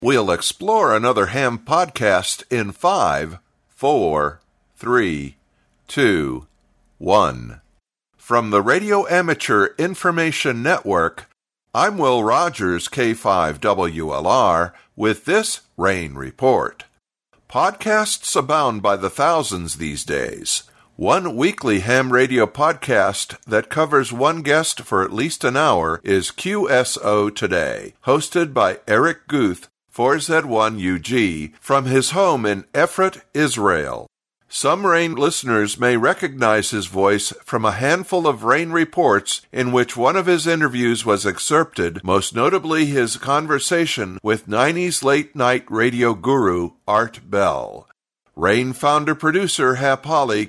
We'll explore another ham podcast in 5, 4, 3, 2, 1. From the Radio Amateur Information Network, I'm Will Rogers, K5WLR, with this Rain Report. Podcasts abound by the thousands these days. One weekly ham radio podcast that covers one guest for at least an hour is QSO Today, hosted by Eric Guth, 4Z1UG, from his home in Efrat, Israel. Some Rain listeners may recognize his voice from a handful of Rain reports in which one of his interviews was excerpted, most notably his conversation with 90s late-night radio guru Art Bell. Rain founder-producer Hap Holly,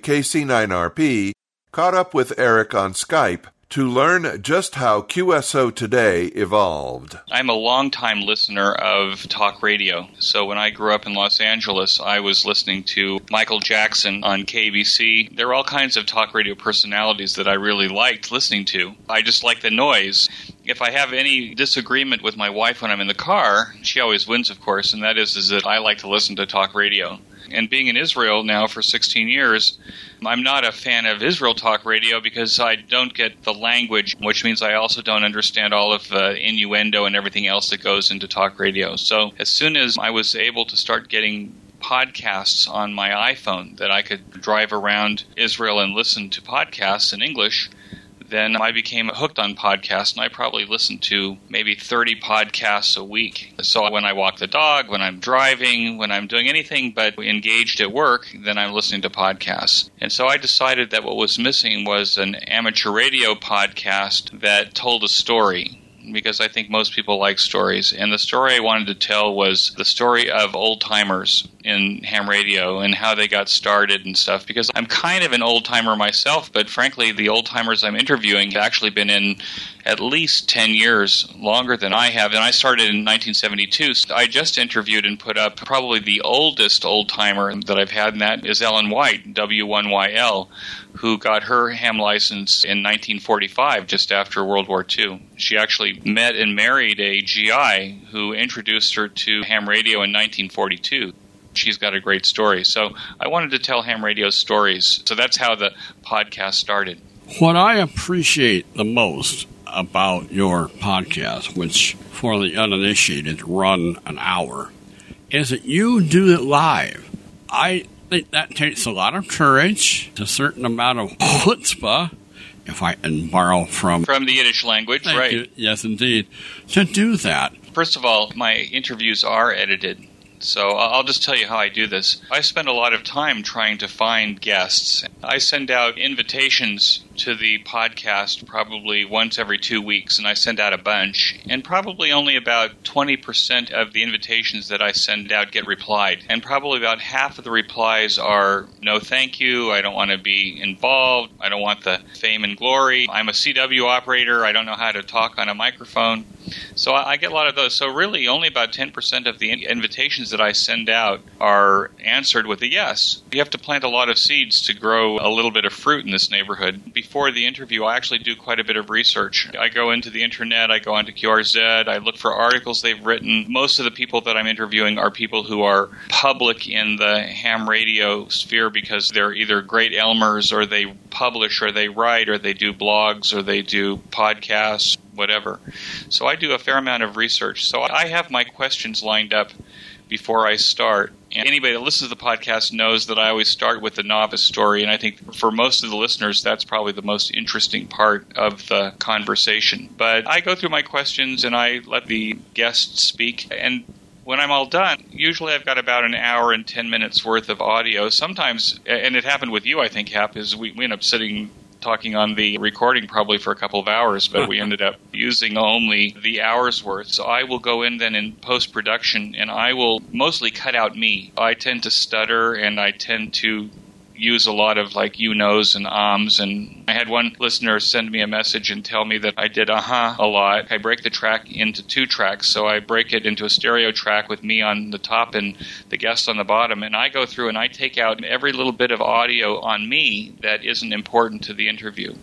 KC9RP, caught up with Eric on Skype to learn just how QSO Today evolved. I'm a longtime listener of talk radio. So when I grew up in Los Angeles, I was listening to Michael Jackson on KBC. There were all kinds of talk radio personalities that I really liked listening to. I just like the noise. If I have any disagreement with my wife when I'm in the car, she always wins, of course, and that is that I like to listen to talk radio. And being in Israel now for 16 years, I'm not a fan of Israel talk radio because I don't get the language, which means I also don't understand all of the innuendo and everything else that goes into talk radio. So as soon as I was able to start getting podcasts on my iPhone that I could drive around Israel and listen to podcasts in English, then I became hooked on podcasts, and I probably listen to maybe 30 podcasts a week. So when I walk the dog, when I'm driving, when I'm doing anything but engaged at work, then I'm listening to podcasts. And so I decided that what was missing was an amateur radio podcast that told a story, because I think most people like stories. And the story I wanted to tell was the story of old-timers in ham radio and how they got started and stuff, because I'm kind of an old-timer myself, but frankly, the old-timers I'm interviewing have actually been in at least 10 years, longer than I have, and I started in 1972. So I just interviewed and put up probably the oldest old-timer that I've had, and that is Ellen White, W1YL, who got her ham license in 1945, just after World War II. She actually met and married a GI who introduced her to ham radio in 1942. She's got a great story. So I wanted to tell ham radio stories. So that's how the podcast started. What I appreciate the most about your podcast, which for the uninitiated run an hour, is that you do it live. I think that takes a lot of courage, a certain amount of chutzpah, if I can borrow from the Yiddish language, Thank right? You. Yes, indeed, to do that. First of all, my interviews are edited. So I'll just tell you how I do this. I spend a lot of time trying to find guests. I send out invitations to the podcast probably once every 2 weeks, and I send out a bunch. And probably only about 20% of the invitations that I send out get replied. And probably about half of the replies are, no thank you, I don't want to be involved, I don't want the fame and glory, I'm a CW operator, I don't know how to talk on a microphone. So I get a lot of those. So really only about 10% of the invitations that I send out are answered with a yes. You have to plant a lot of seeds to grow a little bit of fruit in this neighborhood. Before the interview, I actually do quite a bit of research. I go into the internet, I go onto QRZ, I look for articles they've written. Most of the people that I'm interviewing are people who are public in the ham radio sphere because they're either great Elmers, or they publish, or they write, or they do blogs, or they do podcasts, whatever. So I do a fair amount of research. So I have my questions lined up before I start. And anybody that listens to the podcast knows that I always start with the novice story, and I think for most of the listeners, that's probably the most interesting part of the conversation. But I go through my questions, and I let the guests speak, and when I'm all done, usually I've got about an hour and 10 minutes worth of audio. Sometimes, and it happened with you, I think, Hap, is we end up sitting talking on the recording probably for a couple of hours, but we ended up using only the hour's worth. So I will go in then in post-production, and I will mostly cut out me. I tend to stutter, and I tend to use a lot of like you-knows and ums, and I had one listener send me a message and tell me that I did a lot. I break the track into 2 tracks, so I break it into a stereo track with me on the top and the guest on the bottom, and I go through and I take out every little bit of audio on me that isn't important to the interview.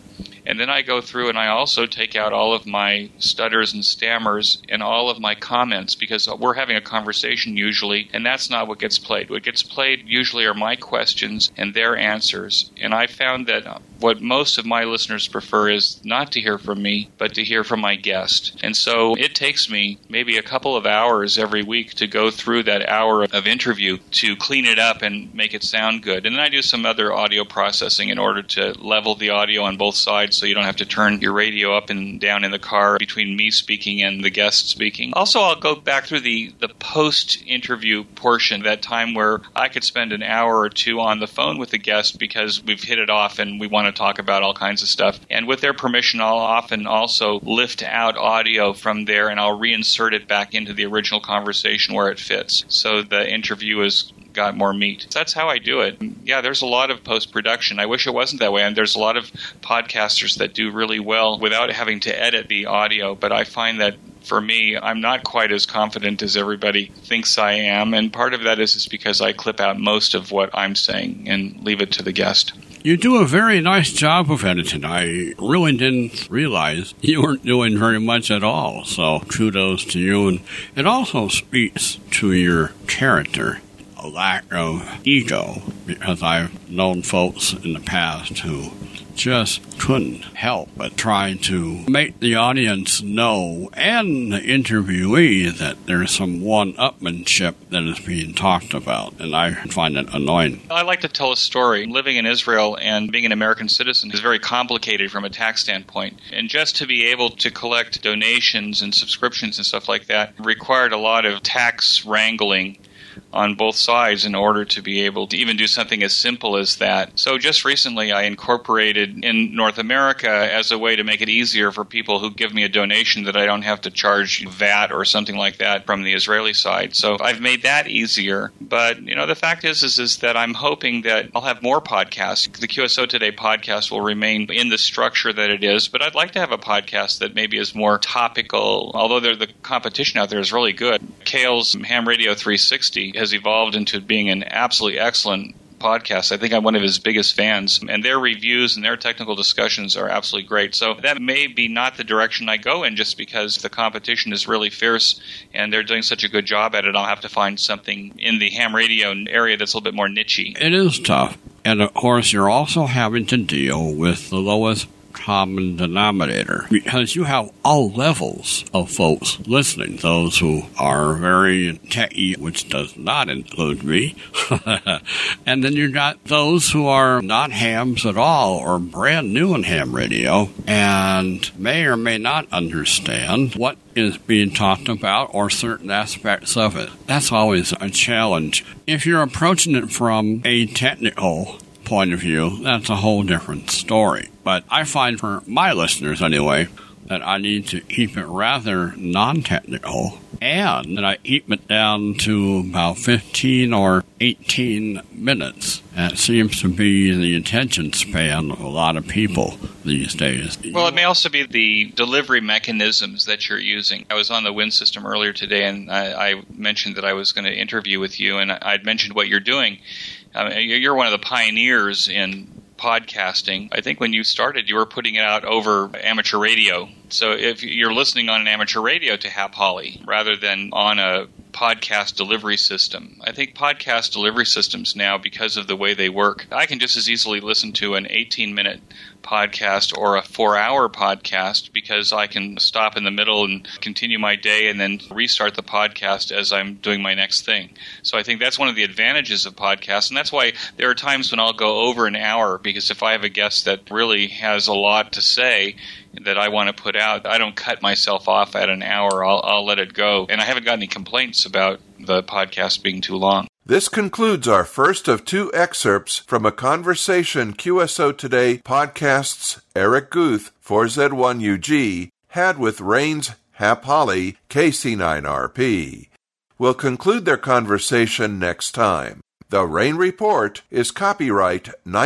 And then I go through and I also take out all of my stutters and stammers and all of my comments, because we're having a conversation usually, and that's not what gets played. What gets played usually are my questions and their answers. And I found that what most of my listeners prefer is not to hear from me, but to hear from my guest. And so it takes me maybe a couple of hours every week to go through that hour of interview to clean it up and make it sound good. And then I do some other audio processing in order to level the audio on both sides so you don't have to turn your radio up and down in the car between me speaking and the guest speaking. Also, I'll go back through the post-interview portion, that time where I could spend an hour or two on the phone with the guest because we've hit it off and we want to talk about all kinds of stuff. And with their permission, I'll often also lift out audio from there and I'll reinsert it back into the original conversation where it fits, so the interview has got more meat. That's how I do it. Yeah, there's a lot of post-production. I wish it wasn't that way. And there's a lot of podcasters that do really well without having to edit the audio. But I find that for me, I'm not quite as confident as everybody thinks I am. And part of that is because I clip out most of what I'm saying and leave it to the guest. You do a very nice job of editing. I really didn't realize you weren't doing very much at all. So kudos to you. And it also speaks to your character, a lack of ego, because I've known folks in the past who just couldn't help but try to make the audience know and the interviewee that there's some one-upmanship that is being talked about, and I find it annoying. I like to tell a story. Living in Israel and being an American citizen is very complicated from a tax standpoint, and just to be able to collect donations and subscriptions and stuff like that required a lot of tax wrangling on both sides in order to be able to even do something as simple as that. So just recently I incorporated in North America as a way to make it easier for people who give me a donation that I don't have to charge VAT or something like that from the Israeli side. So I've made that easier. But, the fact is that I'm hoping that I'll have more podcasts. The QSO Today podcast will remain in the structure that it is, but I'd like to have a podcast that maybe is more topical, although the competition out there is really good. Cale's Ham Radio 360 has evolved into being an absolutely excellent podcast. I think I'm one of his biggest fans, and their reviews and their technical discussions are absolutely great. So that may be not the direction I go in, just because the competition is really fierce and they're doing such a good job at it. I'll have to find something in the ham radio area that's a little bit more niche-y. It is tough. And of course, you're also having to deal with the lowest common denominator, because you have all levels of folks listening. Those who are very techy, which does not include me, and then you've got those who are not hams at all or brand new in ham radio and may or may not understand what is being talked about or certain aspects of it. That's always a challenge. If you're approaching it from a technical point of view, that's a whole different story. But I find for my listeners anyway that I need to keep it rather non-technical, and that I keep it down to about 15 or 18 minutes. That seems to be the attention span of a lot of people these days. Well, it may also be the delivery mechanisms that you're using. I was on the WIN system earlier today, and I mentioned that I was going to interview with you, and I'd mentioned what you're doing. You're one of the pioneers in podcasting. I think when you started, you were putting it out over amateur radio. So if you're listening on an amateur radio to Hap Holly rather than on a podcast delivery system, I think podcast delivery systems now, because of the way they work, I can just as easily listen to an 18-minute podcast or a 4-hour podcast, because I can stop in the middle and continue my day and then restart the podcast as I'm doing my next thing. So I think that's one of the advantages of podcasts, and that's why there are times when I'll go over an hour, because if I have a guest that really has a lot to say that I want to put out, I don't cut myself off at an hour. I'll let it go. And I haven't got any complaints about the podcast being too long. This concludes our first of 2 excerpts from a conversation QSO Today podcast's Eric Guth, 4Z1UG, had with Rain's Hap Holly, KC9RP. We'll conclude their conversation next time. The Rain Report is copyright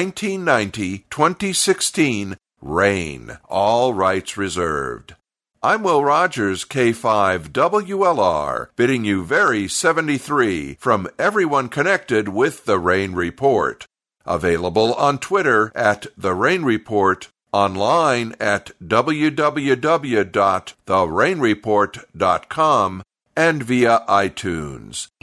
1990-2016 Rain. All rights reserved. I'm Will Rogers, K5WLR, bidding you very 73 from everyone connected with The Rain Report. Available on Twitter at The Rain Report online at www.therainreport.com, and via iTunes.